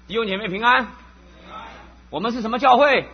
弟兄姐妹平安。我们是什么教会？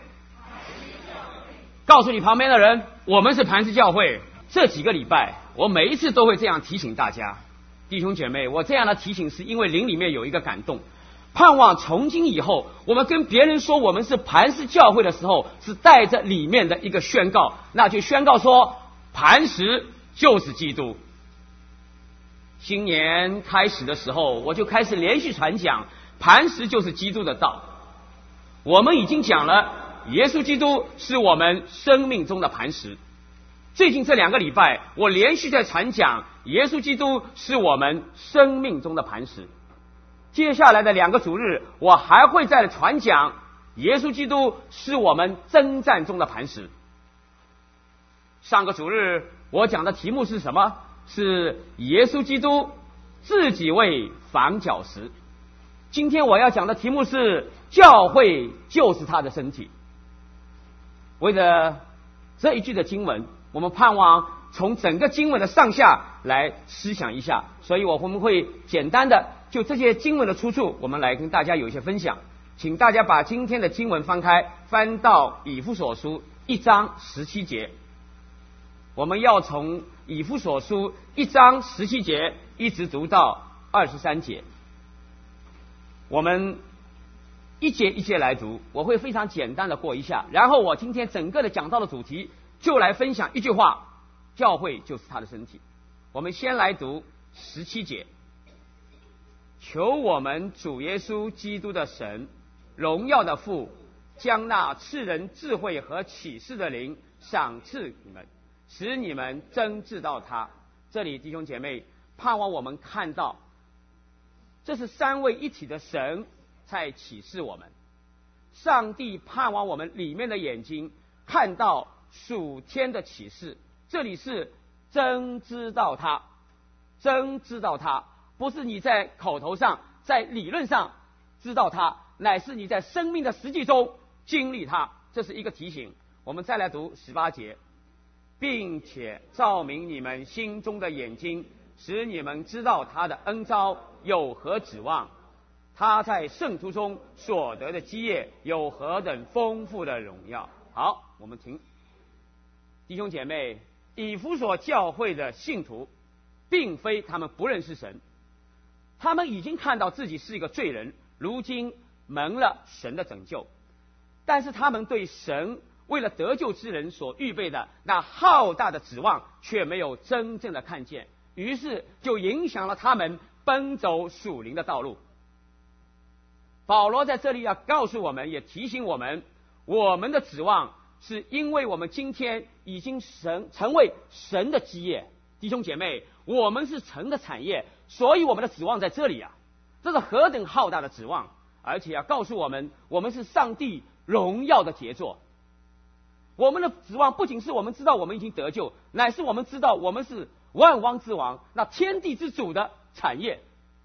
告诉你旁边的人，我们是磐石教会。这几个礼拜，我每一次都会这样提醒大家，弟兄姐妹，我这样的提醒是因为灵里面有一个感动，盼望从今以后，我们跟别人说我们是磐石教会的时候，是带着里面的一个宣告，那就宣告说，磐石就是基督。新年开始的时候，我就开始连续传讲，磐石就是基督的道。我们已经讲了，耶稣基督是我们生命中的磐石。最近这2个礼拜，我连续在传讲，耶稣基督是我们生命中的磐石。接下来的2个主日，我还会再传讲，耶稣基督是我们征战中的磐石。上个主日我讲的题目是什么？是耶稣基督自己为房角石。今天我要讲的题目是教会就是他的身体。为了这一句的经文，我们盼望从整个经文的上下来思想一下，所以我们会简单的就这些经文的出处，我们来跟大家有一些分享。请大家把今天的经文翻到以弗所书1章17节。我们要从以弗所书1章17节一直读到23节。我们一节一节来读，我会非常简单的过一下，然后我今天整个的讲道的主题就来分享一句话，教会就是他的身体。我们先来读17节。求我们主耶稣基督的神，荣耀的父，将那赐人智慧和启示的灵赏赐你们，使你们真知道他。这里弟兄姐妹，盼望我们看到，这是三位一体的神在启示我们。上帝盼望我们里面的眼睛看到属天的启示，这里是真知道他，真知道他，不是你在口头上在理论上知道他，乃是你在生命的实际中经历他。这是一个提醒。我们再来读18节，并且照明你们心中的眼睛，使你们知道他的恩召有何指望，他在圣徒中所得的基业有何等丰富的荣耀。好，我们停。弟兄姐妹，以弗所教会的信徒并非他们不认识神，他们已经看到自己是一个罪人，如今蒙了神的拯救，但是他们对神为了得救之人所预备的那浩大的指望却没有真正的看见，于是就影响了他们奔走属灵的道路。保罗在这里要告诉我们，也提醒我们，我们的指望是因为我们今天已经成为神的基业。弟兄姐妹，我们是神的产业，所以我们的指望在这里啊，这是何等浩大的指望！而且要告诉我们，我们是上帝荣耀的杰作。我们的指望不仅是我们知道我们已经得救，乃是我们知道我们是万王之王，那天地之主的产业。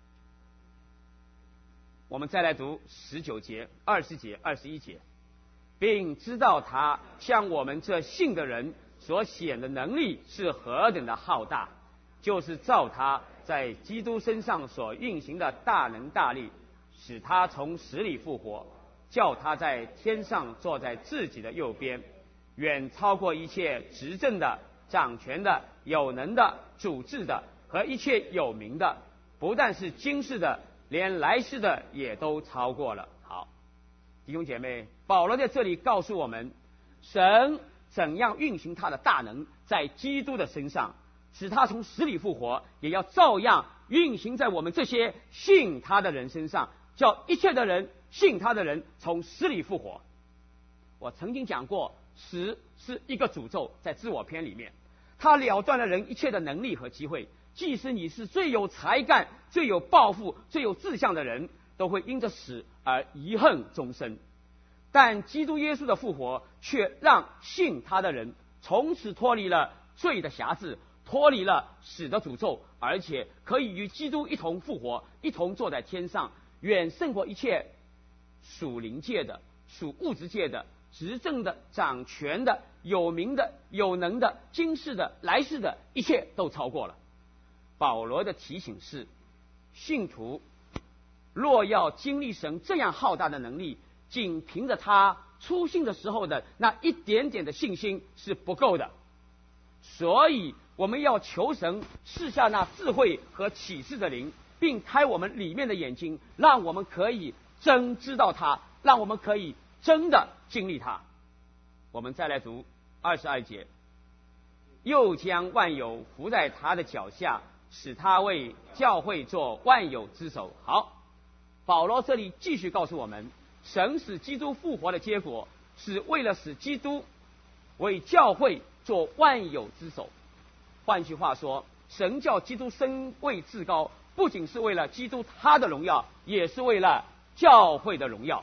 我们再来读19节、20节、21节，并知道他向我们这信的人所显的能力是何等的浩大，就是照他在基督身上所运行的大能大力，使他从死里复活，叫他在天上坐在自己的右边，远超过一切执政的、掌权的、有能的、主治的和一切有名的，不但是今世的，连来世的也都超过了。好，弟兄姐妹，保罗在这里告诉我们，神怎样运行他的大能在基督的身上，使他从死里复活，也要照样运行在我们这些信他的人身上，叫一切的人信他的人从死里复活。我曾经讲过，死是一个诅咒，在自我篇里面，他了断了人一切的能力和机会。即使你是最有才干、最有抱负、最有志向的人，都会因着死而遗恨终生。但基督耶稣的复活却让信他的人从此脱离了罪的辖制，脱离了死的诅咒，而且可以与基督一同复活，一同坐在天上，远胜过一切属灵界的、属物质界的、执政的、掌权的、有名的、有能的、今世的、来世的，一切都超过了。保罗的提醒是，信徒若要经历神这样浩大的能力，仅凭着他初信的时候的那一点点的信心是不够的。所以我们要求神赐下那智慧和启示的灵，并开我们里面的眼睛，让我们可以真知道他，让我们可以真的经历他。我们再来读22节，又将万有伏在他的脚下，使他为教会做万有之首。好，保罗这里继续告诉我们，神使基督复活的结果是为了使基督为教会做万有之首。换句话说，神叫基督升位至高，不仅是为了基督他的荣耀，也是为了教会的荣耀。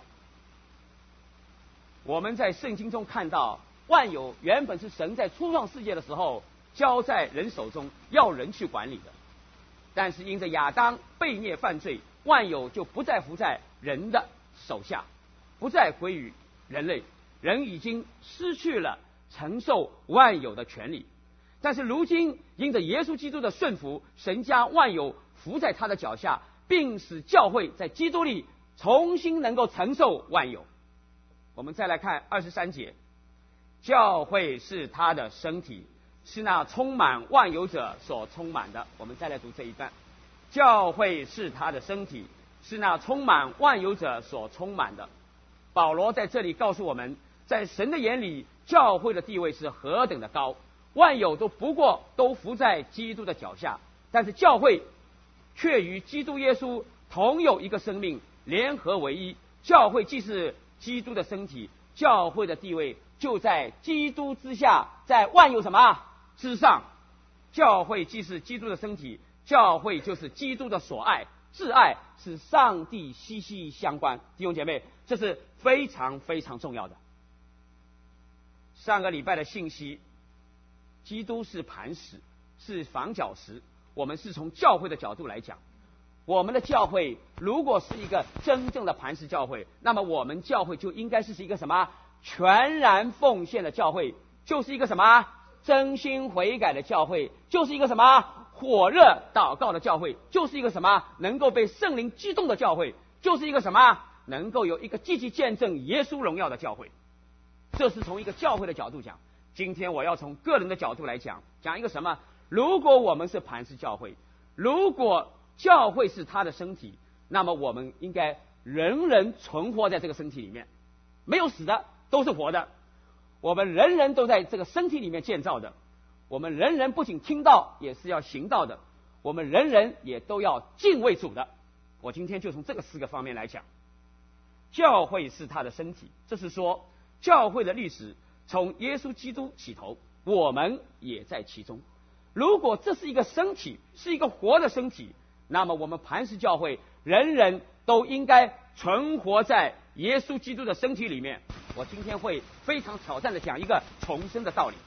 我们在圣经中看到，万有原本是神在初创世界的时候交在人手中，要人去管理的。但是因着亚当悖逆犯罪，万有就不再服在人的手下，不再归于人类，人已经失去了承受万有的权利。但是如今因着耶稣基督的顺服，神将万有伏在他的脚下，并使教会在基督里重新能够承受万有。我们再来看23节，教会是他的身体，是那充满万有者所充满的。我们再来读这一段，教会是他的身体，是那充满万有者所充满的。保罗在这里告诉我们，在神的眼里，教会的地位是何等的高，万有都不过都伏在基督的脚下，但是教会却与基督耶稣同有一个生命，联合为一。教会既是基督的身体，教会的地位就在基督之下，在万有什么之上。教会既是基督的身体，教会就是基督的所爱，挚爱是上帝息息相关。弟兄姐妹，这是非常非常重要的。上个礼拜的信息，基督是磐石，是房角石。我们是从教会的角度来讲，我们的教会如果是一个真正的磐石教会，那么我们教会就应该是一个什么？全然奉献的教会，就是一个什么？真心悔改的教会，就是一个什么？火热祷告的教会，就是一个什么？能够被圣灵激动的教会，就是一个什么？能够有一个积极见证耶稣荣耀的教会。这是从一个教会的角度讲。今天我要从个人的角度来讲一个什么？如果我们是磐石教会，如果教会是他的身体，那么我们应该人人存活在这个身体里面，没有死的，都是活的。我们人人都在这个身体里面建造的，我们人人不仅听到，也是要行道的，我们人人也都要敬畏主的。我今天就从这个4个方面来讲。教会是他的身体，这是说教会的历史从耶稣基督起头，我们也在其中。如果这是一个身体，是一个活的身体，那么我们磐石教会人人都应该存活在耶稣基督的身体里面。我今天会非常挑战的讲一个重生的道理。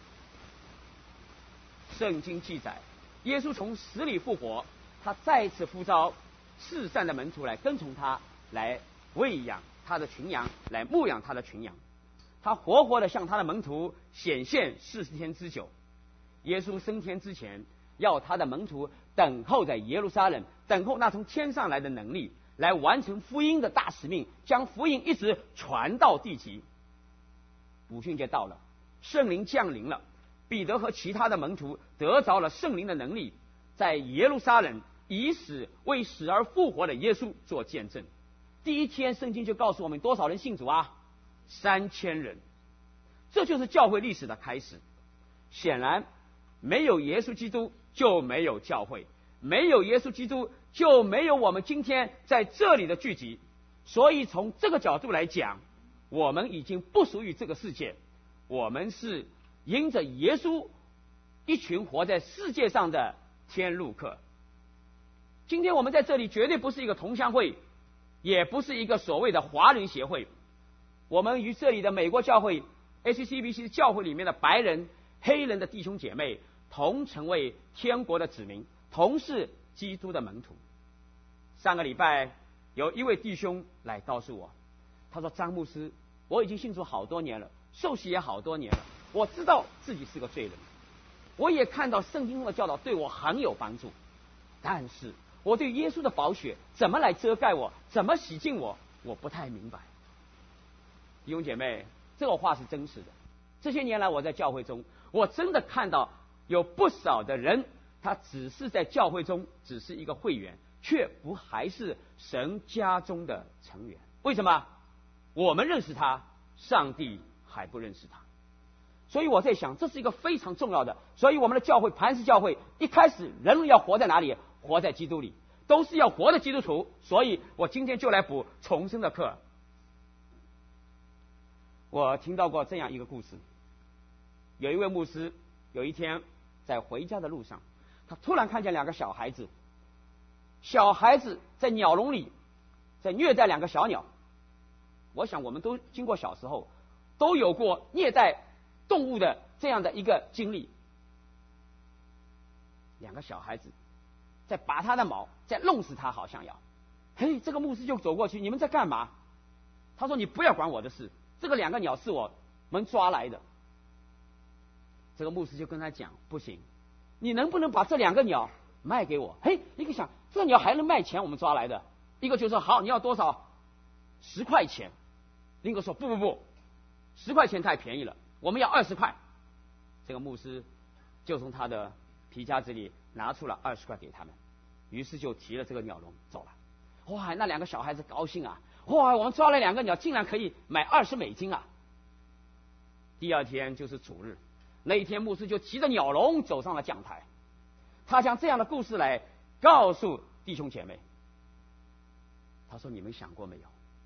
圣经记载，耶稣从死里复活，他再次呼召四散的门徒来跟从他，来喂养他的群羊，来牧养他的群羊。他活活的向他的门徒显现40天之久。耶稣升天之前，要他的门徒等候在耶路撒冷，等候那从天上来的能力，来完成福音的大使命，将福音一直传到地极。五旬节到了，圣灵降临了，彼得和其他的门徒得着了圣灵的能力，在耶路撒冷以死为死而复活的耶稣做见证。第一天圣经就告诉我们多少人信主啊？3000人。这就是教会历史的开始。显然没有耶稣基督就没有教会，没有耶稣基督就没有我们今天在这里的聚集。所以从这个角度来讲，我们已经不属于这个世界，我们是因着耶稣一群活在世界上的天路客。今天我们在这里绝对不是一个同乡会，也不是一个所谓的华人协会，我们与这里的美国教会 HCBC 教会里面的白人黑人的弟兄姐妹同成为天国的子民，同是基督的门徒。上个礼拜有一位弟兄来告诉我，他说：张牧师，我已经信主好多年了，受洗也好多年了，我知道自己是个罪人，我也看到圣经中的教导对我很有帮助，但是我对耶稣的宝血怎么来遮盖我，怎么洗净我，我不太明白。弟兄姐妹，这个话是真实的。这些年来我在教会中，我真的看到有不少的人，他只是在教会中只是一个会员，却不还是神家中的成员。为什么？我们认识他，上帝还不认识他。所以我在想，这是一个非常重要的。所以我们的教会磐石教会一开始人要活在哪里？活在基督里，都是要活的基督徒。所以我今天就来补重生的课。我听到过这样一个故事，有一位牧师有一天在回家的路上，他突然看见两个小孩子在鸟笼里在虐待两个小鸟。我想我们都经过小时候都有过虐待动物的这样的一个经历。两个小孩子在拔他的毛，在弄死他，好像要。这个牧师就走过去，你们在干嘛？他说你不要管我的事，这个两个鸟是我们抓来的。这个牧师就跟他讲，不行，你能不能把这两个鸟卖给我？一个想这鸟还能卖钱，我们抓来的。一个就说好，你要多少？10块钱。另一个说不，10块钱太便宜了，我们要20块。这个牧师就从他的皮夹子里拿出了20块给他们，于是就提了这个鸟笼走了。哇，那两个小孩子高兴啊！哇，我们抓了两个鸟，竟然可以买20美金啊！第二天就是主日，那一天牧师就骑着鸟笼走上了讲台，他将这样的故事来告诉弟兄姐妹。他说：你们想过没有，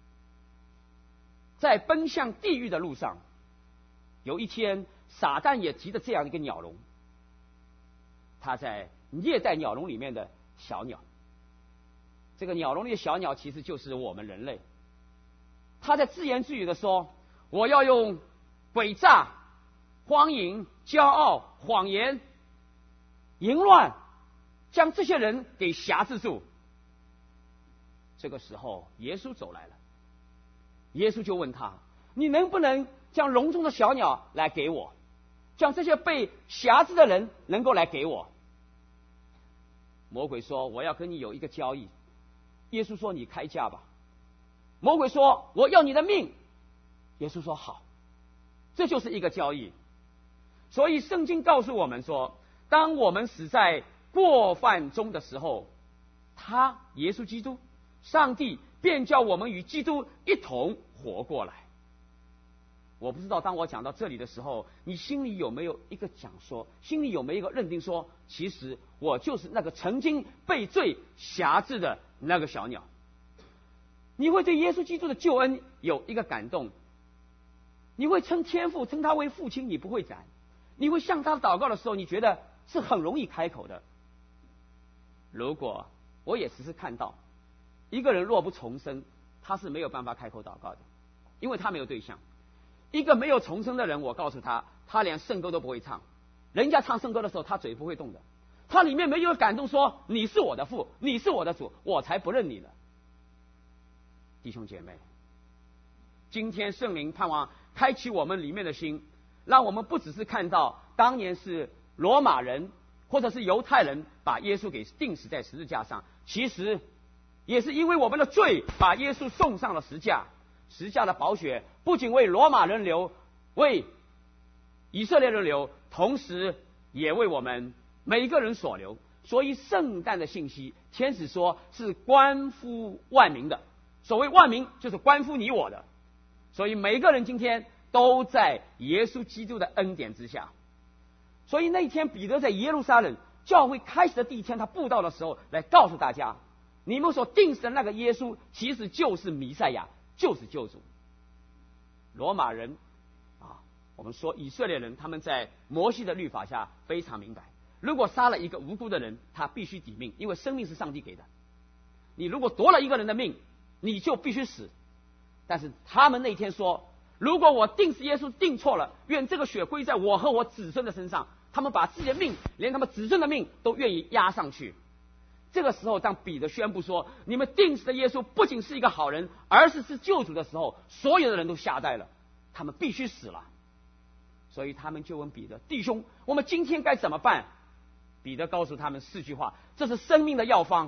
在奔向地狱的路上，有一天撒旦也骑着这样一个鸟笼，他在虐待鸟笼里面的小鸟。这个鸟笼里的小鸟其实就是我们人类。他在自言自语的说，我要用诡诈、荒淫、骄傲、谎言、淫乱将这些人给辖制住。这个时候耶稣走来了，耶稣就问他，你能不能将笼中的小鸟来给我，将这些被辖制的人能够来给我？魔鬼说，我要跟你有一个交易。耶稣说，你开价吧。魔鬼说，我要你的命。耶稣说，好。这就是一个交易。所以圣经告诉我们说，当我们死在过犯中的时候，他耶稣基督上帝便叫我们与基督一同活过来。我不知道当我讲到这里的时候，你心里有没有一个讲说，心里有没有一个认定说，其实我就是那个曾经被罪辖制的那个小鸟。你会对耶稣基督的救恩有一个感动，你会称天父，称他为父亲，你不会斩。你会向他祷告的时候，你觉得是很容易开口的。如果我也只是看到一个人若不重生，他是没有办法开口祷告的，因为他没有对象。一个没有重生的人，我告诉他，他连圣歌都不会唱。人家唱圣歌的时候，他嘴不会动的，他里面没有感动说，你是我的父，你是我的主，我才不认你呢。弟兄姐妹，今天圣灵盼望开启我们里面的心，让我们不只是看到当年是罗马人或者是犹太人把耶稣给钉死在十字架上，其实也是因为我们的罪把耶稣送上了十架。十架的宝血不仅为罗马人流，为以色列人流，同时也为我们每一个人所流。所以圣诞的信息，天使说是关乎万民的。所谓万民，就是关乎你我的。所以每一个人今天都在耶稣基督的恩典之下。所以那一天彼得在耶路撒冷教会开始的第一天，他布道的时候来告诉大家，你们所定死的那个耶稣其实就是弥赛亚，就是救主。罗马人我们说以色列人，他们在摩西的律法下非常明白，如果杀了一个无辜的人，他必须抵命，因为生命是上帝给的。你如果夺了一个人的命，你就必须死。但是他们那天说，如果我定死耶稣定错了，愿这个血归在我和我子孙的身上。他们把自己的命，连他们子孙的命都愿意押上去。这个时候当彼得宣布说，你们定死的耶稣不仅是一个好人，而是救主的时候，所有的人都吓呆了，他们必须死了。所以他们就问彼得，弟兄，我们今天该怎么办？彼得告诉他们4句话，这是生命的药方。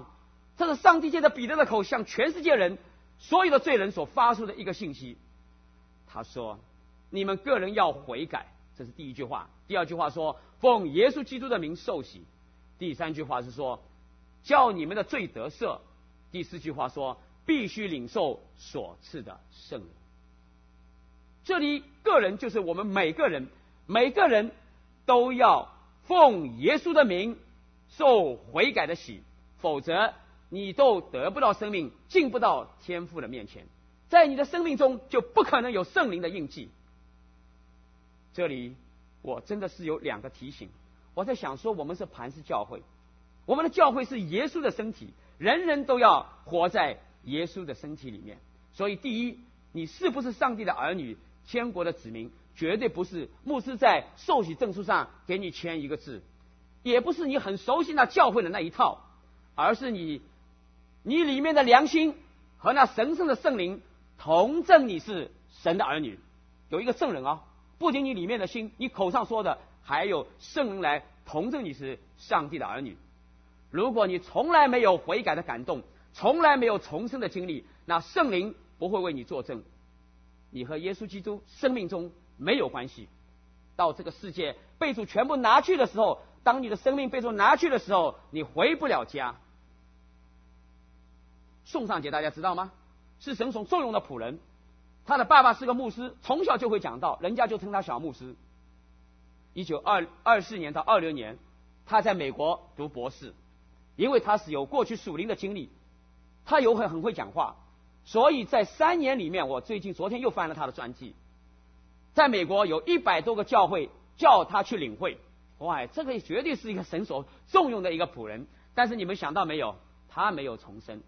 这是上帝借着彼得的口向全世界人所有的罪人所发出的一个信息。他说你们个人要悔改，这是第一句话。第二句话说奉耶稣基督的名受洗。第三句话是说叫你们的罪得赦。第四句话说必须领受所赐的圣灵。这里个人就是我们每个人，每个人都要奉耶稣的名受悔改的洗，否则你都得不到生命，进不到天父的面前，在你的生命中就不可能有圣灵的印记。这里我真的是有两个提醒。我在想说，我们是磐石教会，我们的教会是耶稣的身体，人人都要活在耶稣的身体里面。所以第一，你是不是上帝的儿女，天国的子民，绝对不是牧师在受洗证书上给你签一个字，也不是你很熟悉那教会的那一套，而是你里面的良心和那神圣的圣灵同证你是神的儿女。有一个证人啊，不仅你里面的心，你口上说的，还有圣灵来同证你是上帝的儿女。如果你从来没有悔改的感动，从来没有重生的经历，那圣灵不会为你作证，你和耶稣基督生命中没有关系。到这个世界被主全部拿去的时候，当你的生命被主拿去的时候，你回不了家。宋尚杰大家知道吗？是神所重用的仆人，他的爸爸是个牧师，从小就会讲道，人家就称他小牧师。1924年到26年，他在美国读博士，因为他是有过去属灵的经历，他有很会讲话，所以在3年里面，我昨天又翻了他的传记，在美国有100多个教会叫他去领会。哇，这个绝对是一个神所重用的一个仆人。但是你们想到没有，他没有重生。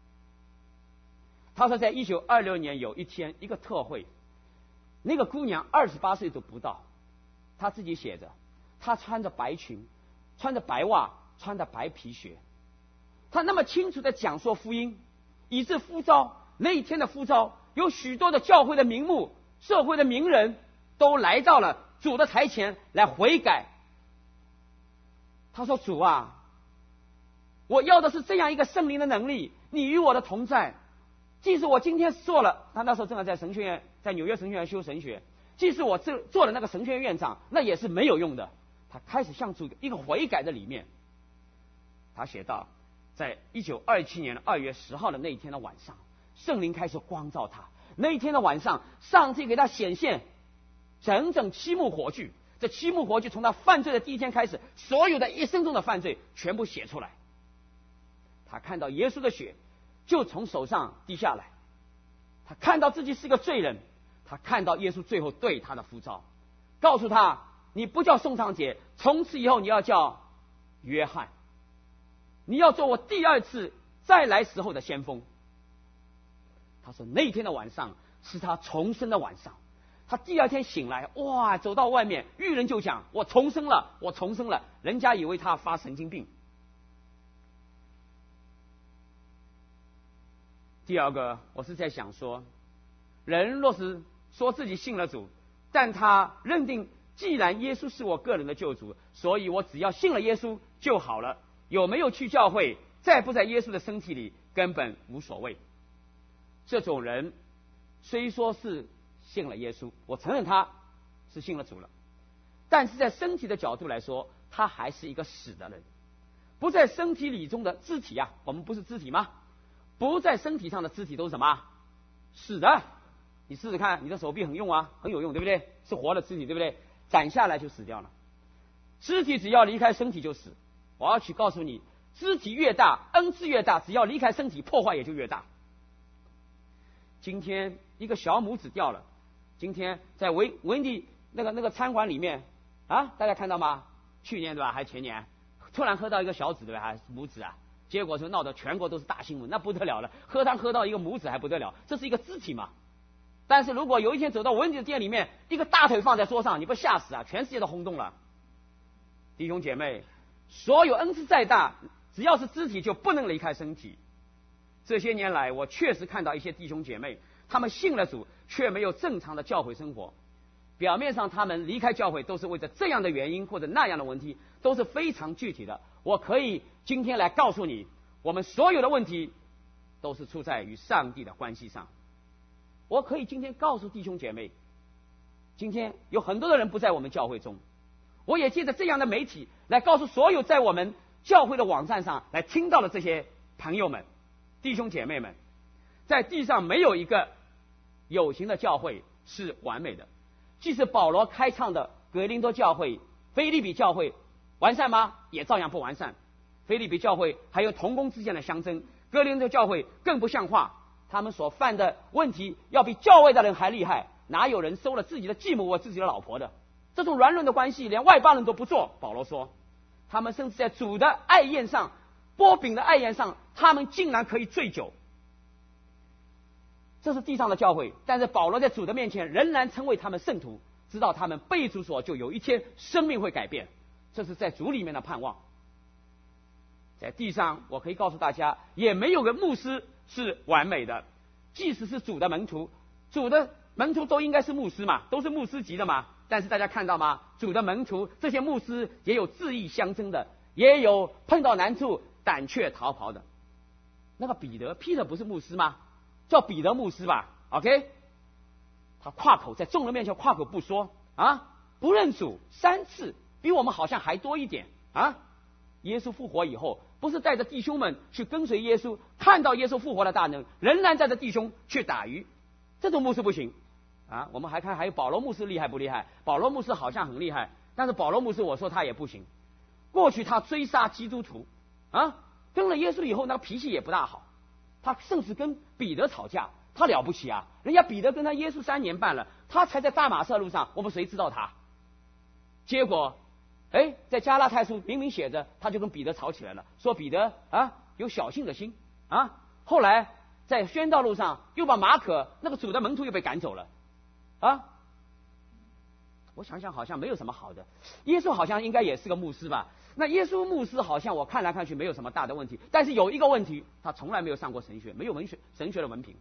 他说在1926年有一天一个特会，那个姑娘28岁都不到，他自己写着，他穿着白裙，穿着白袜，穿着白皮靴，他那么清楚地讲说福音，以致呼召，那一天的呼召，有许多的教会的名目、社会的名人都来到了主的台前来悔改。他说主啊，我要的是这样一个圣灵的能力，你与我的同在。即使我今天做了，他那时候正好在神学院，在纽约神学院修神学，即使我做了那个神学院院长，那也是没有用的。他开始向主一个悔改的里面。他写道，在1927年2月10号的那一天的晚上，圣灵开始光照他。那一天的晚上，上帝给他显现整整7幕火炬。这7幕火炬从他犯罪的第一天开始，所有的一生中的犯罪全部写出来。他看到耶稣的血就从手上滴下来，他看到自己是个罪人，他看到耶稣最后对他的呼召，告诉他你不叫宋尚杰，从此以后你要叫约翰，你要做我第2次再来时候的先锋。他说那天的晚上是他重生的晚上。他第2天醒来，哇，走到外面，遇人就讲我重生了，我重生了，人家以为他发神经病。第二个，我是在想说，人若是说自己信了主，但他认定既然耶稣是我个人的救主，所以我只要信了耶稣就好了，有没有去教会，在不在耶稣的身体里根本无所谓。这种人虽说是信了耶稣，我承认他是信了主了，但是在身体的角度来说，他还是一个死的人。不在身体里中的肢体啊，我们不是肢体吗？不在身体上的肢体都是什么？死的。你试试看，你的手臂很用啊，很有用，对不对？是活的肢体，对不对？斩下来就死掉了。肢体只要离开身体就死。我要去告诉你，肢体越大，恩赐越大，只要离开身体，破坏也就越大。今天一个小拇指掉了，今天在文迪那个餐馆里面啊，大家看到吗？去年对吧，还是前年，突然喝到一个小指对吧，还是拇指啊？结果就闹得全国都是大新闻，那不得了了。喝汤喝到一个拇指还不得了，这是一个肢体嘛。但是如果有一天走到文迪的店里面，一个大腿放在桌上，你不吓死啊？全世界都轰动了。弟兄姐妹，所有恩赐再大，只要是肢体就不能离开身体。这些年来，我确实看到一些弟兄姐妹，他们信了主，却没有正常的教会生活。表面上他们离开教会都是为着这样的原因或者那样的问题，都是非常具体的。我可以今天来告诉你， 我们所有的问题都是出在与上帝的关系上。我可以今天告诉弟兄姐妹，今天有很多的人不在我们教会中，我也借着这样的媒体来告诉所有在我们教会的网站上来听到的这些朋友们、弟兄姐妹们，在地上没有一个有形的教会是完美的。即使保罗开创的格林多教会、腓立比教会完善吗？也照样不完善。腓立比教会还有同工之间的相争，格林多教会更不像话，他们所犯的问题要比教会的人还厉害。哪有人收了自己的继母或自己的老婆的？这种软弱的关系连外邦人都不做。保罗说，他们甚至在主的爱宴上、波饼的爱宴上，他们竟然可以醉酒。这是地上的教会，但是保罗在主的面前仍然称为他们圣徒，知道他们被主所救，有一天生命会改变，这是在主里面的盼望。在地上，我可以告诉大家，也没有个牧师是完美的，即使是主的门徒，主的门徒都应该是牧师嘛，都是牧师级的嘛。但是大家看到吗？主的门徒这些牧师也有自意相争的，也有碰到难处胆怯逃跑的。那个彼得 Peter 不是牧师吗？叫彼得牧师吧 ，OK？ 他夸口在众人面前夸口不说啊，不认主3次，比我们好像还多一点啊。耶稣复活以后，不是带着弟兄们去跟随耶稣，看到耶稣复活的大能，仍然带着弟兄去打鱼，这种牧师不行啊。我们还看还有保罗牧师厉害不厉害？保罗牧师好像很厉害，但是保罗牧师我说他也不行。过去他追杀基督徒啊，跟了耶稣以后，那个脾气也不大好，他甚至跟彼得吵架，他了不起啊！人家彼得跟他耶稣3年半了，他才在大马色路上，我们谁知道他？结果在加拉太书明明写着，他就跟彼得吵起来了，说彼得啊有小性的心啊。后来在宣道路上又把马可那个主的门徒又被赶走了啊。我想想好像没有什么好的。耶稣好像应该也是个牧师吧？那耶稣牧师好像我看来看去没有什么大的问题，但是有一个问题，他从来没有上过神学，没有神学的文凭。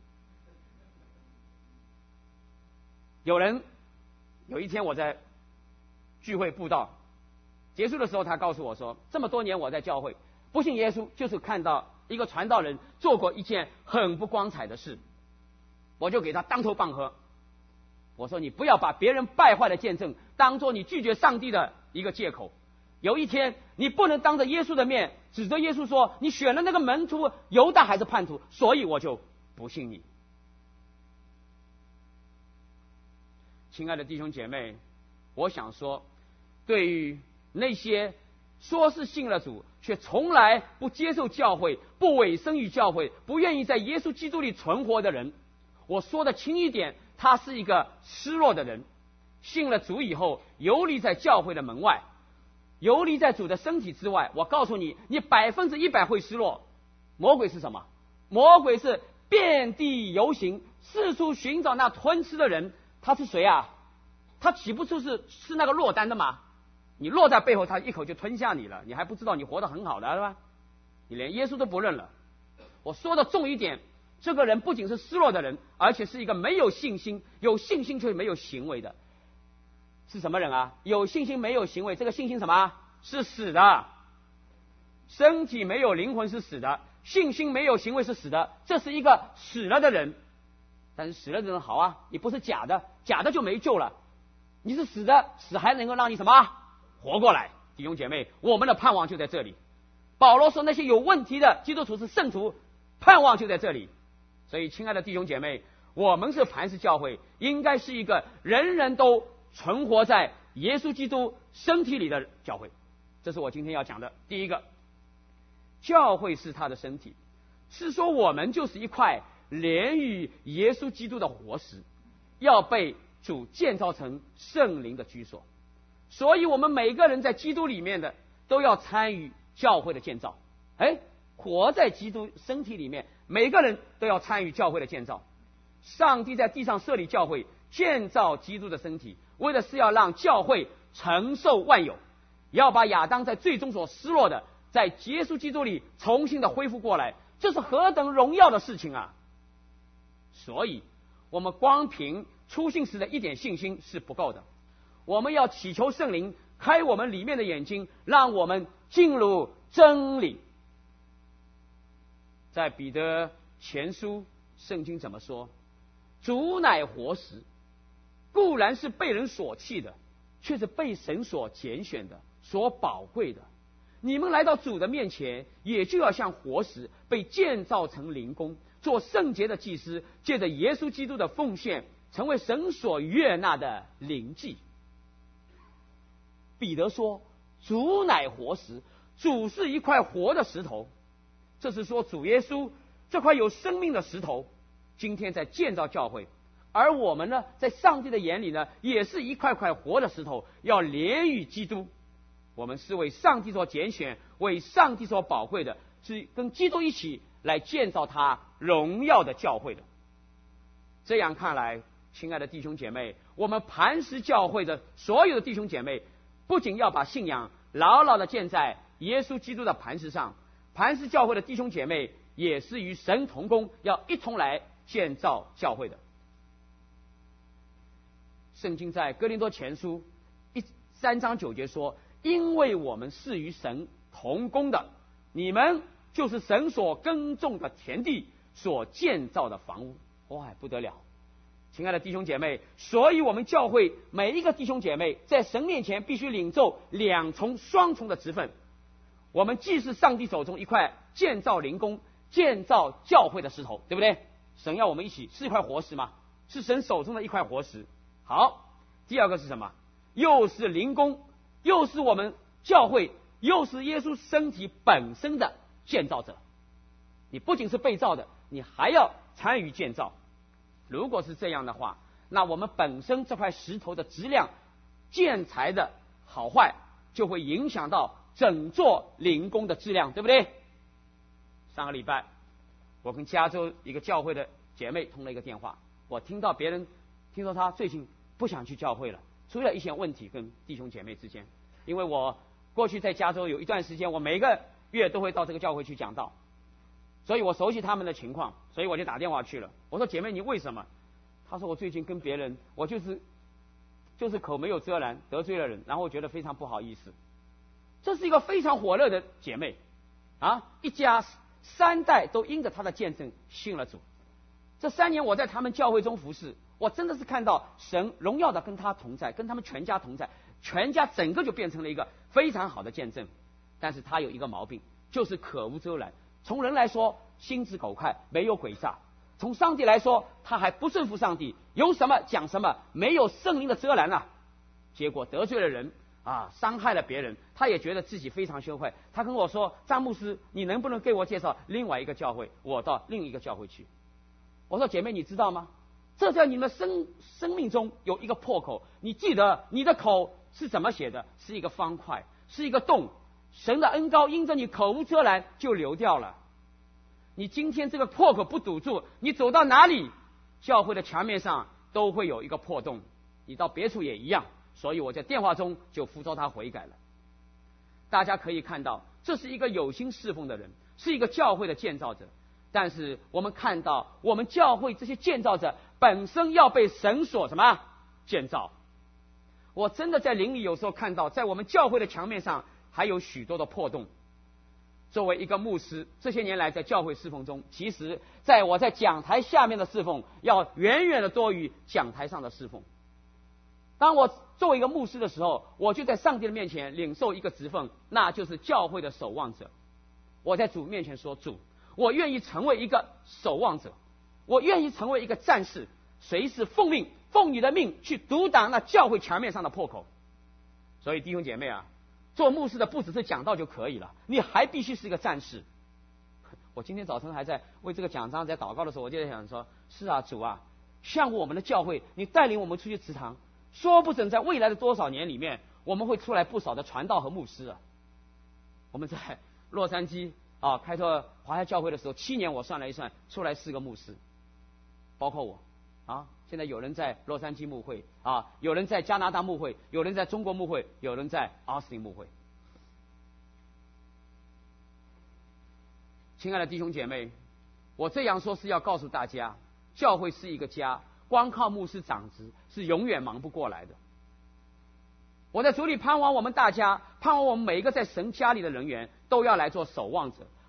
有一天我在聚会布道结束的时候，他告诉我说，这么多年我在教会不信耶稣，就是看到一个传道人做过一件很不光彩的事，我就给他当头棒喝。我说，你不要把别人败坏的见证当作你拒绝上帝的一个借口。有一天你不能当着耶稣的面指着耶稣说，你选了那个门徒犹大还是叛徒，所以我就不信你。亲爱的弟兄姐妹，我想说，对于那些说是信了主却从来不接受教会、不委身于教会、不愿意在耶稣基督里存活的人，我说的轻一点，他是一个失落的人。信了主以后游离在教会的门外，游离在主的身体之外。我告诉你，你100%会失落。魔鬼是什么？魔鬼是遍地游行，四处寻找那吞吃的人。他是谁啊？他岂不就是那个落单的吗？你落在背后，他一口就吞下你了，你还不知道你活得很好的是吧？你连耶稣都不认了。我说的重一点，这个人不仅是失落的人，而且是一个没有信心，有信心却没有行为的。是什么人啊？有信心没有行为，这个信心什么？是死的。身体没有灵魂是死的，信心没有行为是死的，这是一个死了的人。但是死了的人好啊，你不是假的，假的就没救了。你是死的，死还能够让你什么？活过来。弟兄姐妹，我们的盼望就在这里。保罗说那些有问题的基督徒是圣徒，盼望就在这里。所以亲爱的弟兄姐妹，我们是磐石教会，应该是一个人人都存活在耶稣基督身体里的教会。这是我今天要讲的第一个。教会是他的身体，是说我们就是一块连于耶稣基督的活石，要被主建造成圣灵的居所。所以我们每个人在基督里面的都要参与教会的建造。活在基督身体里面，每个人都要参与教会的建造。上帝在地上设立教会，建造基督的身体，为的是要让教会承受万有，要把亚当在最终所失落的，在耶稣基督里重新的恢复过来。这是何等荣耀的事情啊！所以我们光凭初信时的一点信心是不够的，我们要祈求圣灵开我们里面的眼睛，让我们进入真理。 在彼得前书，圣经怎么说？主乃活石，固然是被人所弃的，却是被神所拣选的，所宝贵的。你们来到主的面前，也就要像活石，被建造成灵宫，做圣洁的祭司，借着耶稣基督的奉献，成为神所悦纳的灵祭。彼得说，主乃活石，主是一块活的石头。这是说主耶稣这块有生命的石头，今天在建造教会。而我们呢，在上帝的眼里呢，也是一块块活的石头，要连于基督。我们是为上帝所拣选，为上帝所宝贵的，是跟基督一起来建造他荣耀的教会的。这样看来，亲爱的弟兄姐妹，我们磐石教会的所有的弟兄姐妹，不仅要把信仰牢牢的建在耶稣基督的磐石上，磐石教会的弟兄姐妹也是与神同工，要一同来建造教会的。圣经在哥林多前书3章9节说，因为我们是与神同工的，你们就是神所耕种的田地，所建造的房屋。哇，不得了！亲爱的弟兄姐妹，所以我们教会每一个弟兄姐妹在神面前必须领受双重的职分。我们既是上帝手中一块建造灵宫、建造教会的石头，对不对？神要我们一起是一块活石吗？是神手中的一块活石。好，第二个是什么？又是灵宫，又是我们教会，又是耶稣身体本身的建造者。你不仅是被造的，你还要参与建造。如果是这样的话，那我们本身这块石头的质量、建材的好坏，就会影响到整座灵宫的质量，对不对？上个礼拜，我跟加州一个教会的姐妹通了一个电话，我听说她最近不想去教会了，出了一些问题跟弟兄姐妹之间。因为我过去在加州有一段时间，我每个月都会到这个教会去讲道，所以我熟悉他们的情况，所以我就打电话去了。我说姐妹，你为什么？她说我最近跟别人，我就是口没有遮拦，得罪了人，然后我觉得非常不好意思。这是一个非常火热的姐妹啊，一家3代都因着她的见证信了主。这3年我在他们教会中服侍，我真的是看到神荣耀的跟他同在，跟他们全家同在，全家整个就变成了一个非常好的见证。但是他有一个毛病，就是可无遮拦。从人来说，心直口快，没有诡诈；从上帝来说，他还不顺服上帝，有什么讲什么，没有圣灵的遮拦啊。结果得罪了人啊，伤害了别人，他也觉得自己非常羞愧。他跟我说，张牧师，你能不能给我介绍另外一个教会，我到另一个教会去。我说姐妹，你知道吗？这在你们生命中有一个破口，你记得你的口是怎么写的？是一个方块，是一个洞。神的恩膏因着你口无遮拦就流掉了。你今天这个破口不堵住，你走到哪里，教会的墙面上都会有一个破洞，你到别处也一样。所以我在电话中就呼召他悔改了。大家可以看到，这是一个有心侍奉的人，是一个教会的建造者。但是我们看到，我们教会这些建造者本身要被神所什么建造。我真的在灵里有时候看到，在我们教会的墙面上还有许多的破洞。作为一个牧师，这些年来在教会侍奉中，其实在我在讲台下面的侍奉要远远的多于讲台上的侍奉。当我作为一个牧师的时候，我就在上帝的面前领受一个职分，那就是教会的守望者。我在主面前说，主，我愿意成为一个守望者，我愿意成为一个战士，随时奉你的命去阻挡那教会墙面上的破口。所以弟兄姐妹啊，做牧师的不只是讲道就可以了，你还必须是一个战士。我今天早晨还在为这个讲章在祷告的时候，我就在想说，是啊，主啊，像我们的教会，你带领我们出去祠堂，说不准在未来的多少年里面，我们会出来不少的传道和牧师啊。我们在洛杉矶开拓华夏教会的时候，7年我算了一算，出来4个牧师，包括我现在有人在洛杉矶牧会有人在加拿大牧会，有人在中国牧会，有人在奥斯汀牧会。亲爱的弟兄姐妹，我这样说是要告诉大家，教会是一个家，光靠牧师长职是永远忙不过来的。我在主里盼望我们大家，盼望我们每一个在神家里的人员都要来做守望者，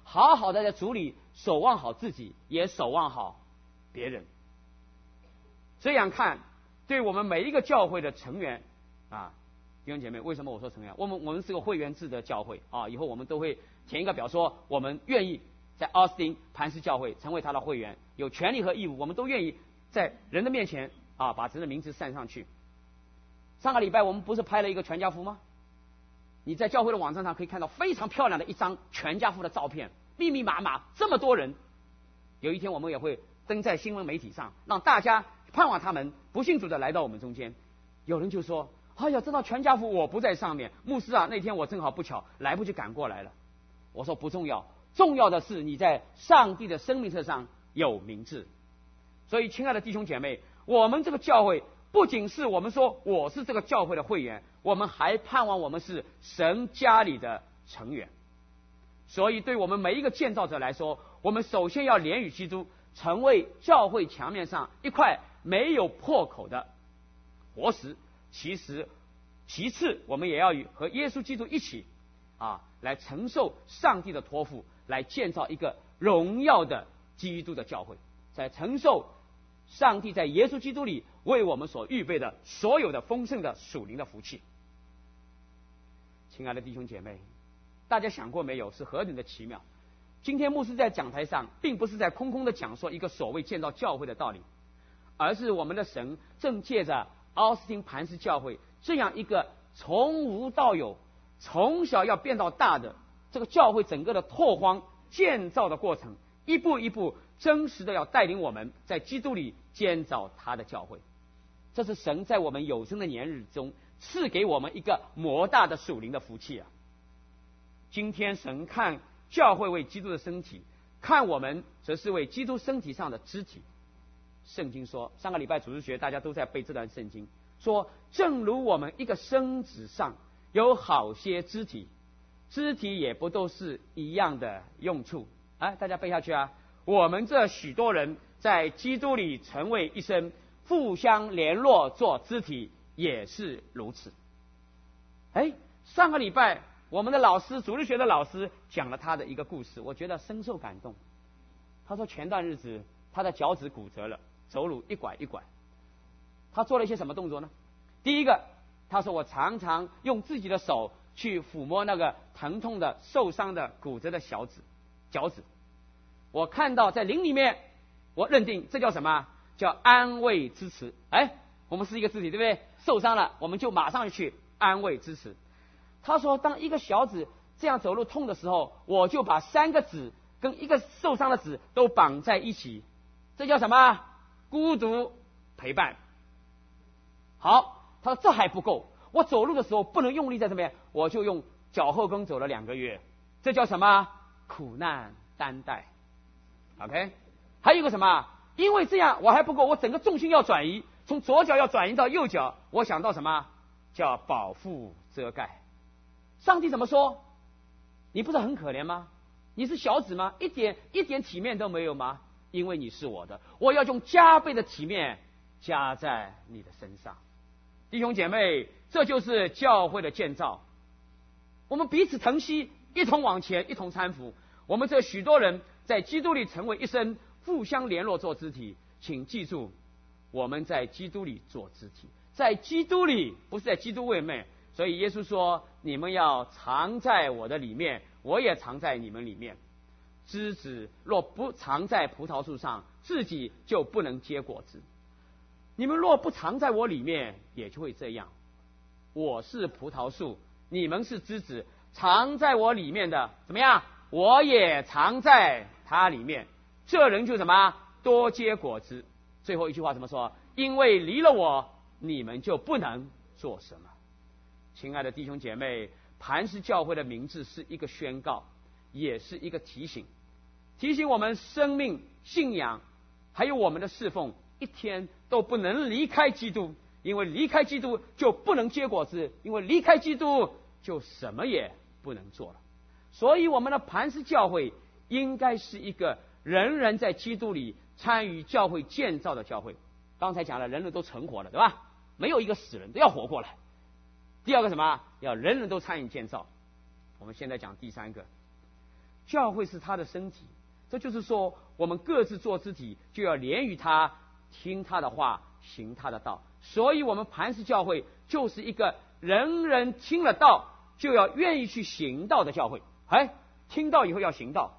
好好的在主里守望好自己，也守望好别人。这样看，对我们每一个教会的成员啊，弟兄姐妹，为什么我说成员？我们是个会员制的教会啊，以后我们都会填一个表，说我们愿意在奥斯汀磐石教会成为他的会员，有权利和义务，我们都愿意在人的面前啊把神的名字散上去。上个礼拜我们不是拍了一个全家福吗？你在教会的网站上可以看到非常漂亮的一张全家福的照片，密密麻麻这么多人。有一天我们也会登在新闻媒体上，让大家盼望他们不信主的来到我们中间。有人就说，哎呀，这张全家福我不在上面，牧师啊，那天我正好不巧来不及赶过来了。我说不重要，重要的是你在上帝的生命册上有名字。所以亲爱的弟兄姐妹，我们这个教会不仅是我们说我是这个教会的会员，我们还盼望我们是神家里的成员。所以对我们每一个建造者来说，我们首先要连与基督，成为教会墙面上一块没有破口的活石。其次我们也要和耶稣基督一起来承受上帝的托付，来建造一个荣耀的基督的教会，在承受上帝在耶稣基督里为我们所预备的所有的丰盛的属灵的福气。亲爱的弟兄姐妹，大家想过没有，是何等的奇妙。今天牧师在讲台上并不是在空空的讲说一个所谓建造教会的道理，而是我们的神正借着奥斯汀磐石教会这样一个从无到有，从小要变到大的这个教会整个的拓荒建造的过程，一步一步真实的要带领我们在基督里建造他的教会。这是神在我们有生的年日中赐给我们一个莫大的属灵的福气啊！今天神看教会为基督的身体，看我们则是为基督身体上的肢体。圣经说，上个礼拜主日学大家都在背这段圣经，说正如我们一个身子上有好些肢体，肢体也不都是一样的用处。大家背下去啊！我们这许多人在基督里成为一身，互相联络做肢体，也是如此。上个礼拜我们的老师，主日学的老师讲了他的一个故事，我觉得深受感动。他说前段日子他的脚趾骨折了，走路一拐一拐。他做了一些什么动作呢？第一个，他说我常常用自己的手去抚摸那个疼痛的受伤的骨折的脚趾。我看到在灵里面，我认定这叫什么？叫安慰支持。我们是一个肢体，对不对？受伤了我们就马上去安慰支持。他说当一个小指这样走路痛的时候，我就把3个指跟一个受伤的指都绑在一起，这叫什么？孤独陪伴。好，他说这还不够，我走路的时候不能用力在这边，我就用脚后跟走了2个月，这叫什么？苦难担待。OK， 还有一个什么？因为这样我还不够，我整个重心要转移，从左脚要转移到右脚，我想到什么？叫保护遮盖。上帝怎么说？你不是很可怜吗？你是小子吗？一点体面都没有吗？因为你是我的，我要用加倍的体面加在你的身上。弟兄姐妹，这就是教会的建造。我们彼此疼惜，一同往前，一同搀扶。我们这许多人在基督里成为一身，互相联络做肢体。请记住，我们在基督里做肢体，在基督里，不是在基督外面。所以耶稣说，你们要藏在我的里面，我也藏在你们里面。枝子若不藏在葡萄树上，自己就不能结果子。你们若不藏在我里面，也就会这样。我是葡萄树，你们是枝子，藏在我里面的怎么样？我也藏在他里面。这人就什么？多结果子。最后一句话怎么说？因为离了我，你们就不能做什么。亲爱的弟兄姐妹，磐石教会的名字是一个宣告，也是一个提醒，提醒我们生命、信仰还有我们的侍奉，一天都不能离开基督。因为离开基督就不能结果子，因为离开基督就什么也不能做了。所以我们的磐石教会应该是一个人人在基督里参与教会建造的教会。刚才讲了，人人都成活了，对吧？没有一个死人，都要活过来。第二个什么？要人人都参与建造。我们现在讲第3个， 教会是他的身体。这就是说，我们各自做肢体，就要连于他，听他的话，行他的道。所以我们磐石教会就是一个人人听了道就要愿意去行道的教会。听到以后要行道。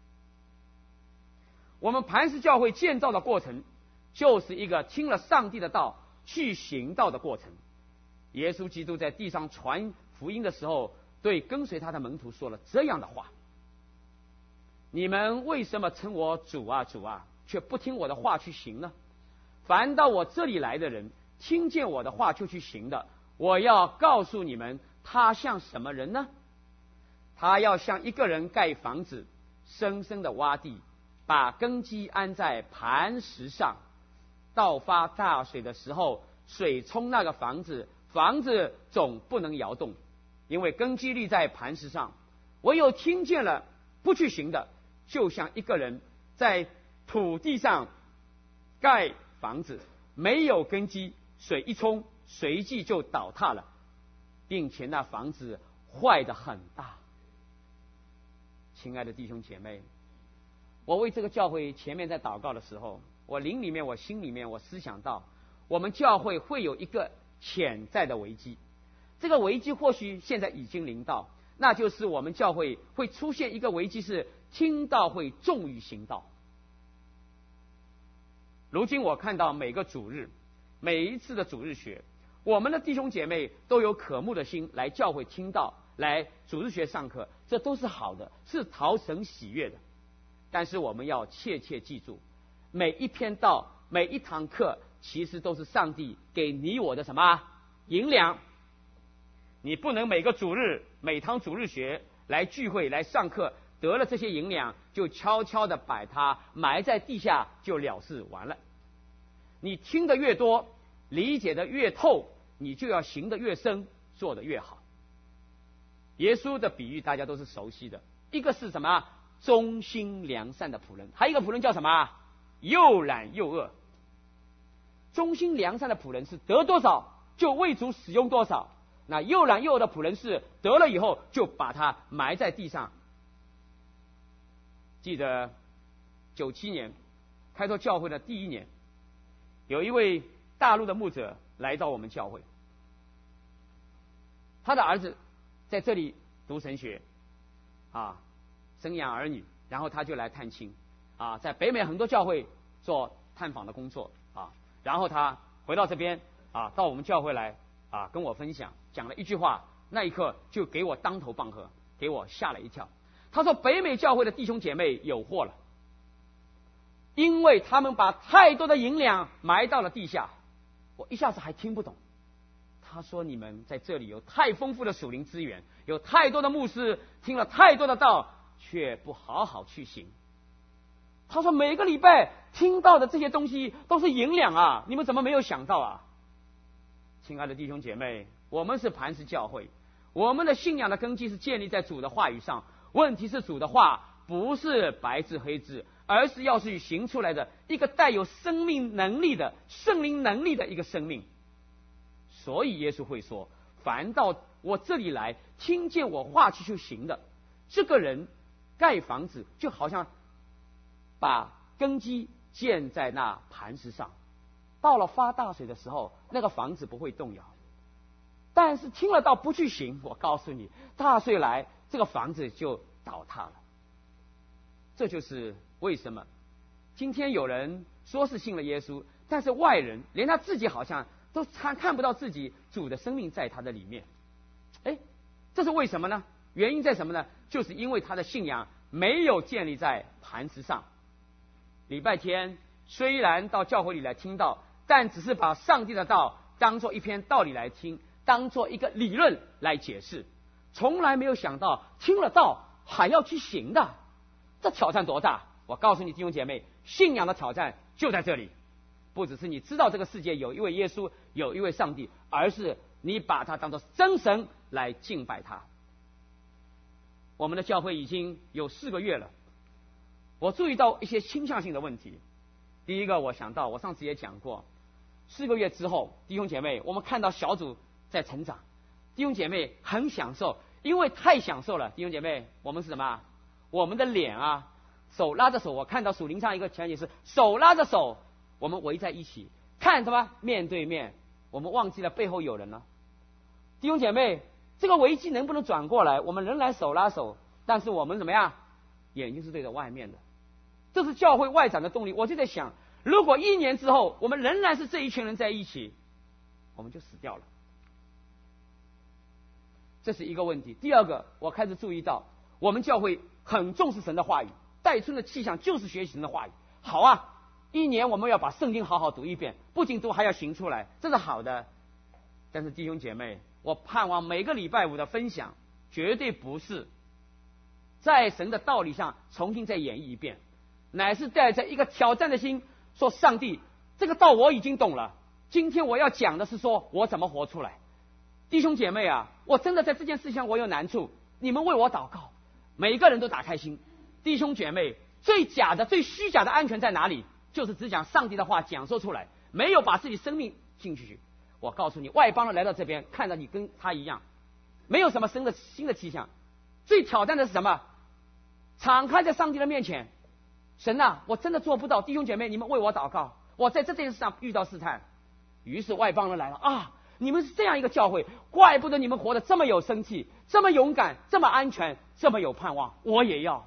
我们磐石教会建造的过程就是一个听了上帝的道去行道的过程。耶稣基督在地上传福音的时候，对跟随他的门徒说了这样的话：你们为什么称我主啊主啊，却不听我的话去行呢？凡到我这里来的人，听见我的话就去行的，我要告诉你们，他像什么人呢？他要像一个人盖房子，深深的挖地，把根基安在磐石上。到发大水的时候，水冲那个房子，房子总不能摇动，因为根基立在磐石上。唯有听见了不去行的，就像一个人在土地上盖房子，没有根基，水一冲，随即就倒塌了，并且那房子坏得很大。亲爱的弟兄姐妹，我为这个教会前面在祷告的时候，我灵里面，我心里面，我思想到，我们教会会有一个潜在的危机。这个危机或许现在已经临到，那就是我们教会会出现一个危机，是听道会重于行道。如今我看到每个主日，每一次的主日学，我们的弟兄姐妹都有渴慕的心来教会听道，来主日学上课，这都是好的，是讨神喜悦的。但是我们要切切记住，每一篇道，每一堂课，其实都是上帝给你我的什么银两。你不能每个主日，每堂主日学来聚会来上课，得了这些银两就悄悄的把它埋在地下就了事完了。你听得越多，理解得越透，你就要行得越深，做得越好。耶稣的比喻大家都是熟悉的，一个是什么？忠心良善的仆人，还有一个仆人叫什么？又懒又恶。忠心良善的仆人是得多少就为主使用多少，那又懒又恶的仆人是得了以后就把它埋在地上。记得97年开拓教会的第1年，有一位大陆的牧者来到我们教会，他的儿子在这里读神学生养儿女，然后他就来探亲在北美很多教会做探访的工作然后他回到这边到我们教会来跟我分享，讲了一句话，那一刻就给我当头棒喝，给我吓了一跳。他说北美教会的弟兄姐妹有祸了，因为他们把太多的银两埋到了地下。我一下子还听不懂。他说你们在这里有太丰富的属灵资源，有太多的牧师听了太多的道，却不好好去行。他说每个礼拜听到的这些东西都是银两你们怎么没有想到亲爱的弟兄姐妹，我们是磐石教会，我们的信仰的根基是建立在主的话语上。问题是主的话不是白字黑字，而是要去行出来的一个带有生命能力的圣灵能力的一个生命。所以耶稣会说，凡到我这里来听见我话去行的，这个人盖房子就好像把根基建在那磐石上，到了发大水的时候，那个房子不会动摇。但是听了道不去行，我告诉你，大水来，这个房子就倒塌了。这就是为什么今天有人说是信了耶稣，但是外人连他自己好像都看不到自己主的生命在他的里面。这是为什么呢？原因在什么呢？就是因为他的信仰没有建立在磐石上。礼拜天虽然到教会里来听道，但只是把上帝的道当作一篇道理来听，当作一个理论来解释，从来没有想到听了道还要去行的，这挑战多大！我告诉你弟兄姐妹，信仰的挑战就在这里，不只是你知道这个世界有一位耶稣，有一位上帝，而是你把他当作真神来敬拜他。我们的教会已经有4个月了，我注意到一些倾向性的问题。第一个，我想到我上次也讲过，4个月之后，弟兄姐妹，我们看到小组在成长，弟兄姐妹很享受，因为太享受了。弟兄姐妹，我们是什么？ 我们的脸啊，手拉着手，我看到属灵上一个情景是手拉着手，我们围在一起，看什么？面对面，我们忘记了背后有人了。弟兄姐妹，这个危机能不能转过来？我们仍然手拉手，但是我们怎么样？眼睛是对着外面的。这是教会外展的动力。我就在想，如果1年之后我们仍然是这一群人在一起，我们就死掉了。这是一个问题。第二个，我开始注意到我们教会很重视神的话语，带春的气象就是学习神的话语。好啊，1年我们要把圣经好好读一遍，不仅读还要行出来，这是好的。但是弟兄姐妹，我盼望每个礼拜5的分享绝对不是在神的道理上重新再演绎一遍，乃是带着一个挑战的心，说上帝，这个道我已经懂了，今天我要讲的是说我怎么活出来。弟兄姐妹啊，我真的在这件事情上我有难处，你们为我祷告，每个人都打开心。弟兄姐妹，最假的最虚假的安全在哪里？就是只讲上帝的话讲说出来，没有把自己生命进去。我告诉你，外邦人来到这边看到你跟他一样，没有什么新的气象。最挑战的是什么？敞开在上帝的面前，神啊，我真的做不到，弟兄姐妹你们为我祷告，我在这件事上遇到试探。于是外邦人来了啊，你们是这样一个教会，怪不得你们活得这么有生气，这么勇敢，这么安全，这么有盼望，我也要。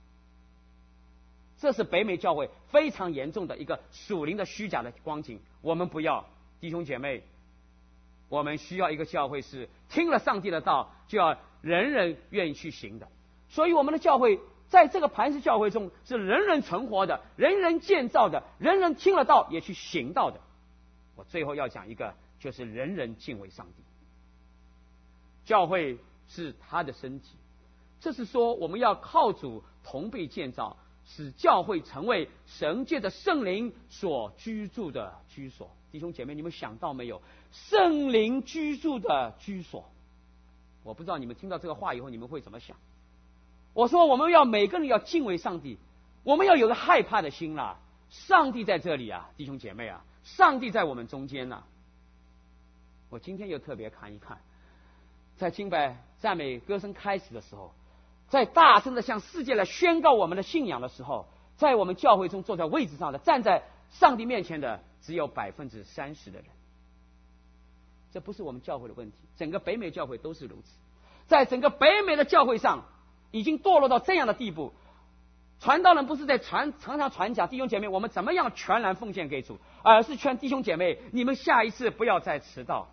这是北美教会非常严重的一个属灵的虚假的光景，我们不要。弟兄姐妹，我们需要一个教会是听了上帝的道就要人人愿意去行的。所以我们的教会在这个磐石教会中是人人存活的，人人建造的，人人听了道也去行道的。我最后要讲一个，就是人人敬畏上帝。教会是他的身体，这是说我们要靠主同被建造，使教会成为神借着圣灵所居住的居所。弟兄姐妹，你们想到没有？圣灵居住的居所。我不知道你们听到这个话以后你们会怎么想。我说我们要每个人要敬畏上帝，我们要有个害怕的心啦。上帝在这里啊，弟兄姐妹啊，上帝在我们中间啊。我今天又特别看一看，在敬拜赞美歌声开始的时候，在大声的向世界来宣告我们的信仰的时候，在我们教会中坐在位置上的站在上帝面前的只有30%的人。这不是我们教会的问题，整个北美教会都是如此。在整个北美的教会上已经堕落到这样的地步，传道人不是在常常传讲弟兄姐妹我们怎么样全然奉献给主，而是劝弟兄姐妹你们下一次不要再迟到。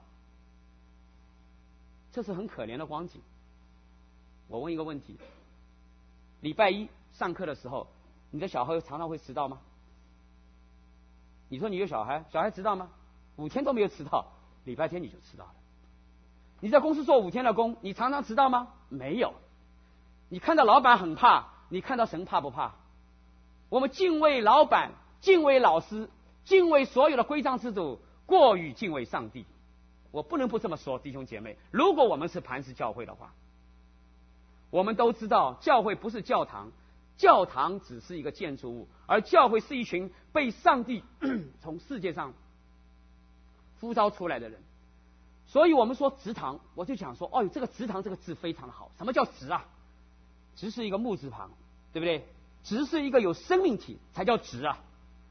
这是很可怜的光景。我问一个问题，礼拜1上课的时候，你的小孩常常会迟到吗？你说你有小孩迟到吗？5天都没有迟到，礼拜天你就迟到了。你在公司做5天的工，你常常迟到吗？没有。你看到老板很怕，你看到神怕不怕？我们敬畏老板，敬畏老师，敬畏所有的规章制度，过于敬畏上帝。我不能不这么说，弟兄姐妹，如果我们是磐石教会的话，我们都知道教会不是教堂，教堂只是一个建筑物，而教会是一群被上帝从世界上呼召出来的人。所以我们说植堂，我就讲说，哦，这个植堂这个字非常的好。什么叫植啊？植是一个木字旁，对不对？植是一个有生命体才叫植啊。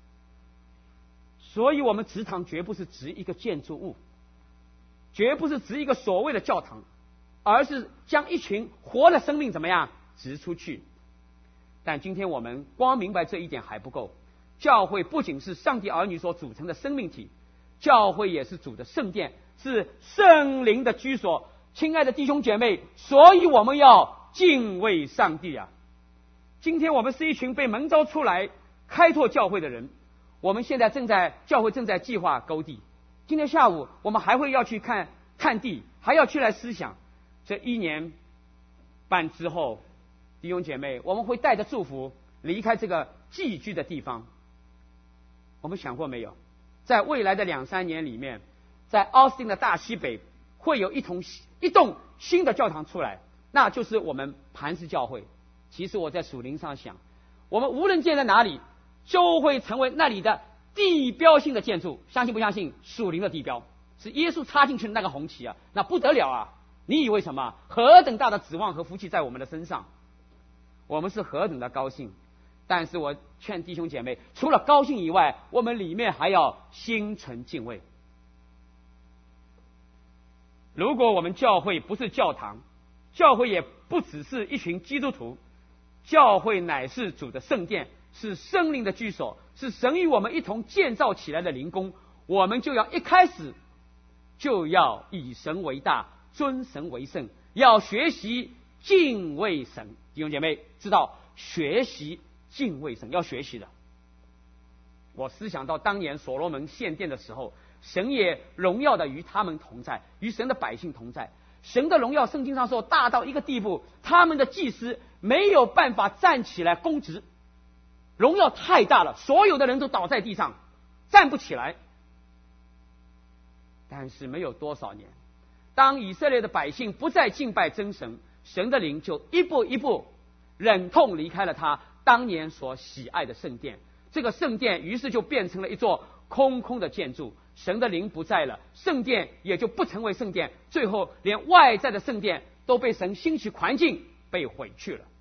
所以我们植堂绝不是植一个建筑物，绝不是植一个所谓的教堂，而是将一群活的生命怎么样植出去。但今天我们光明白这一点还不够，教会不仅是上帝儿女所组成的生命体，教会也是主的圣殿，是圣灵的居所。亲爱的弟兄姐妹，所以我们要敬畏上帝啊！今天我们是一群被蒙召出来开拓教会的人，我们现在教会正在计划勾地。今天下午我们还会要去看地，还要去来思想。这1年半之后，弟兄姐妹，我们会带着祝福离开这个寄居的地方。我们想过没有，在未来的2-3年里面，在奥斯汀的大西北会有一栋新的教堂出来，那就是我们磐石教会。其实我在属灵上想，我们无论建在哪里，就会成为那里的地标性的建筑。相信不相信？属灵的地标是耶稣插进去的那个红旗啊，那不得了啊！你以为什么？何等大的指望和福气在我们的身上！ 我们是何等的高兴。但是我劝弟兄姐妹，除了高兴以外，我们里面还要心存敬畏。如果我们教会不是教堂，教会也不只是一群基督徒，教会乃是主的圣殿，是生灵的居所，是神与我们一同建造起来的灵宫。我们就要一开始就要以神为大，尊神为圣，要学习敬畏神。弟兄姐妹知道学习敬畏神要学习的。我思想到当年所罗门献殿的时候，神也荣耀的与他们同在，与神的百姓同在。神的荣耀圣经上说大到一个地步，他们的祭司没有办法站起来供职，荣耀太大了，所有的人都倒在地上站不起来。但是没有多少年，当以色列的百姓不再敬拜真神，神的灵就一步一步忍痛离开了他当年所喜爱的圣殿。这个圣殿于是就变成了一座空空的建筑，神的灵不在了，圣殿也就不成为圣殿，最后连外在的圣殿都被神兴起环境被毁去了。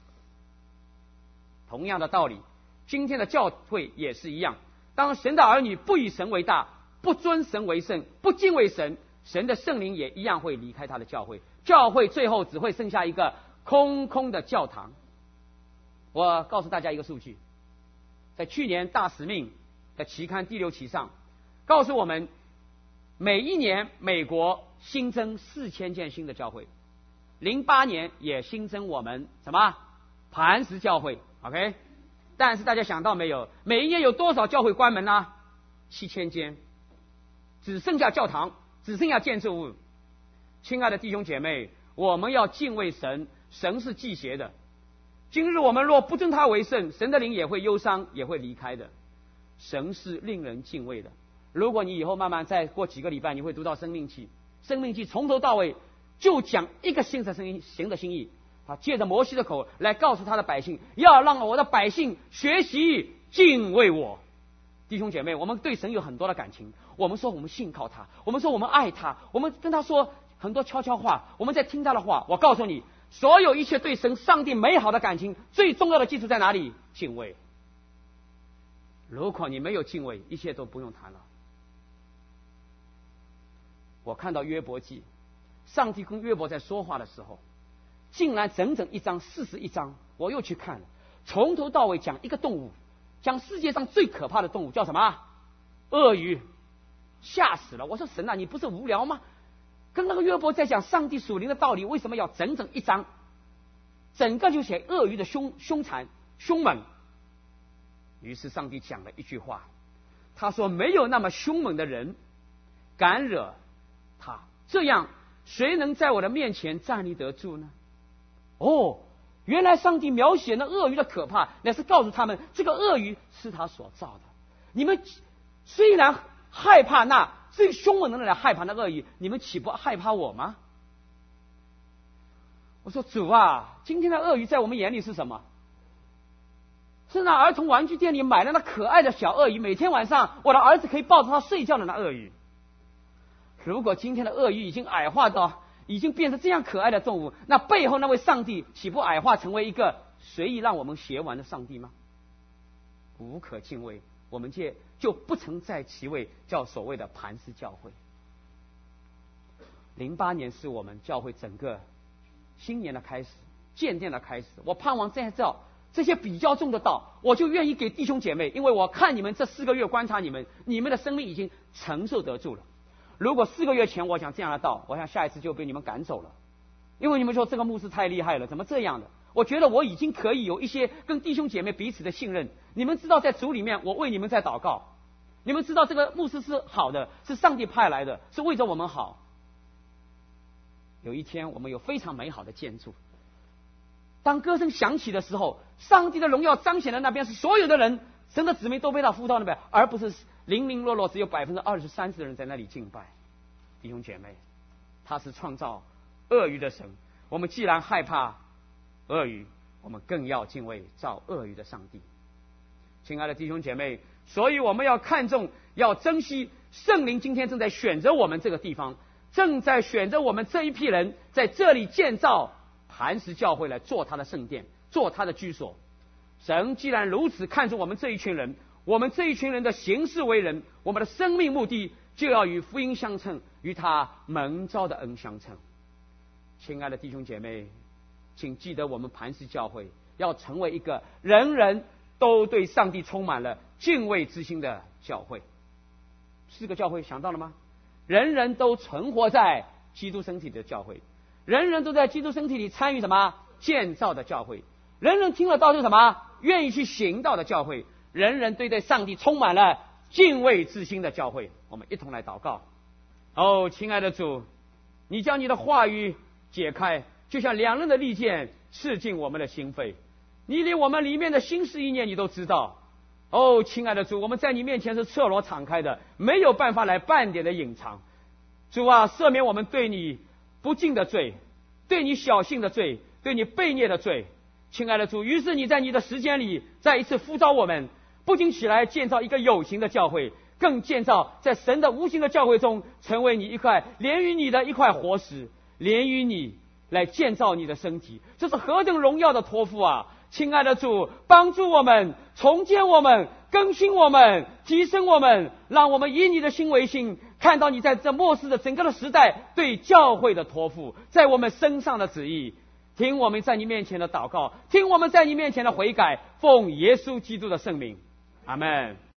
同样的道理，今天的教会也是一样，当神的儿女不以神为大，不尊神为圣，不敬畏神，神的圣灵也一样会离开他的教会，教会最后只会剩下一个空空的教堂。我告诉大家一个数据，在去年大使命的期刊第6期上告诉我们，每一年美国新增4000间新的教会，08年也新增我们什么磐石教会 OK。 但是大家想到没有，每一年有多少教会关门呢？7000间，只剩下教堂，只剩下建筑物。亲爱的弟兄姐妹，我们要敬畏神，神是忌邪的。今日我们若不尊他为圣，神的灵也会忧伤，也会离开的。神是令人敬畏的。如果你以后慢慢再过几个礼拜，你会读到生命记，生命记从头到尾就讲一个新的心意，他借着摩西的口来告诉他的百姓，要让我的百姓学习敬畏我。弟兄姐妹，我们对神有很多的感情，我们说我们信靠他，我们说我们爱他，我们跟他说很多悄悄话，我们在听他的话。我告诉你，所有一切对神上帝美好的感情，最重要的基础在哪里？敬畏。如果你没有敬畏，一切都不用谈了。我看到约伯记，上帝跟约伯在说话的时候，竟然整整41章，我又去看了，从头到尾讲一个动物，讲世界上最可怕的动物叫什么？鳄鱼。吓死了！我说神啊，你不是无聊吗？跟那个约伯在讲上帝属灵的道理，为什么要整整一章，整个就写鳄鱼的凶残凶猛？于是上帝讲了一句话，他说没有那么凶猛的人敢惹他，这样谁能在我的面前站立得住呢？哦，原来上帝描写那鳄鱼的可怕，乃是告诉他们这个鳄鱼是他所造的。你们虽然害怕那最凶猛的人来害怕那鳄鱼，你们岂不害怕我吗？我说主啊，今天的鳄鱼在我们眼里是什么？是那儿童玩具店里买的那可爱的小鳄鱼，每天晚上我的儿子可以抱着它睡觉的那鳄鱼。如果今天的鳄鱼已经矮化到已经变成这样可爱的动物，那背后那位上帝岂不矮化成为一个随意让我们学玩的上帝吗？无可敬畏，我们就不曾在其位叫所谓的磐石教会。08年是我们教会整个新年的开始，建殿的开始。我盼望在这些比较重的道，我就愿意给弟兄姐妹，因为我看你们这4个月观察你们的生命已经承受得住了。如果4个月前我讲这样的道，我想下一次就被你们赶走了，因为你们说这个牧师太厉害了，怎么这样的？我觉得我已经可以有一些跟弟兄姐妹彼此的信任。你们知道在主里面我为你们在祷告，你们知道这个牧师是好的，是上帝派来的，是为着我们好。有一天我们有非常美好的建筑，当歌声响起的时候，上帝的荣耀彰显的那边是所有的人，神的子民都被他呼到那边，而不是零零落落只有20-30%的人在那里敬拜。弟兄姐妹，他是创造鳄鱼的神，我们既然害怕鳄鱼，我们更要敬畏造鳄鱼的上帝。亲爱的弟兄姐妹，所以我们要看重，要珍惜圣灵今天正在选择我们这个地方，正在选择我们这一批人在这里建造磐石教会来做他的圣殿。 做他的居所。神既然如此看重我们这一群人，我们这一群人的行事为人，我们的生命目的就要与福音相称，与他蒙召的恩相称。亲爱的弟兄姐妹，请记得我们磐石教会要成为一个人人都对上帝充满了敬畏之心的教会。4个教会想到了吗？人人都存活在基督身体的教会，人人都在基督身体里参与什么建造的教会，人人听了道就什么愿意去行道的教会，人人对上帝充满了敬畏之心的教会。我们一同来祷告。亲爱的主，你将你的话语解开，就像两刃的利剑刺进我们的心肺，你连我们里面的心思意念你都知道。亲爱的主，我们在你面前是赤裸敞开的，没有办法来半点的隐藏。主啊，赦免我们对你不敬的罪，对你小信的罪，对你悖逆的罪。亲爱的主，于是你在你的时间里再一次呼召我们，不仅起来建造一个有形的教会，更建造在神的无形的教会中，成为你一块连于你的一块活石，连于你来建造你的身体。这是何等荣耀的托付啊！亲爱的主，帮助我们，重建我们，更新我们，提升我们，让我们以你的心为心，看到你在这末世的整个的时代对教会的托付，在我们身上的旨意。听我们在你面前的祷告，听我们在你面前的悔改，奉耶稣基督的圣名，阿们。